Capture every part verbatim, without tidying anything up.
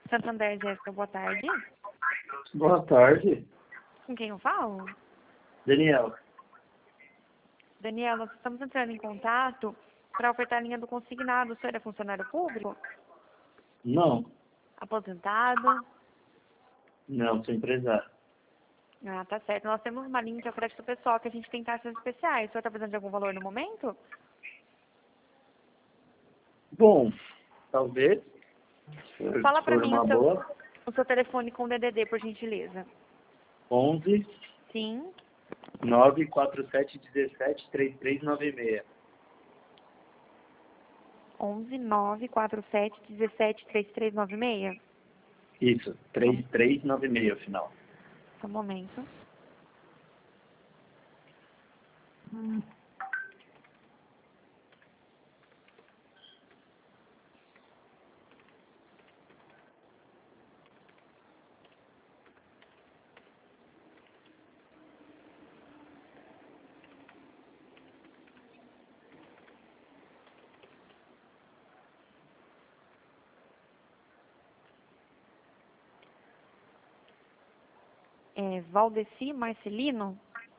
Santander, Jéssica, boa tarde. Boa tarde. Com quem eu falo? Daniel. Daniela, nós estamos entrando em contato para ofertar a linha do consignado. O senhor é funcionário público? Não. Aposentado? Não, sou empresário. Ah, tá certo. Nós temos uma linha de crédito pessoal que a gente tem taxas especiais. O senhor está precisando de algum valor no momento? Bom, talvez. Se Fala para for mim uma o seu, boa. o seu telefone com D D D, por gentileza. onze, Sim. nove quatro sete, dezessete, trinta e três noventa e seis. onze, nove, quatro sete, dezessete, trinta e três noventa e seis. Isso, trinta e três noventa e seis, final. Só um momento. É Valdeci Marcelino?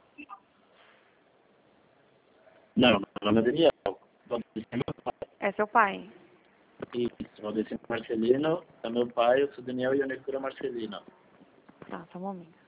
Não, meu nome é Daniel. Valdeci é meu pai. É seu pai? Isso, Valdeci Marcelino é meu pai, eu sou Daniel Ionecura Marcelino. Tá, só um momento.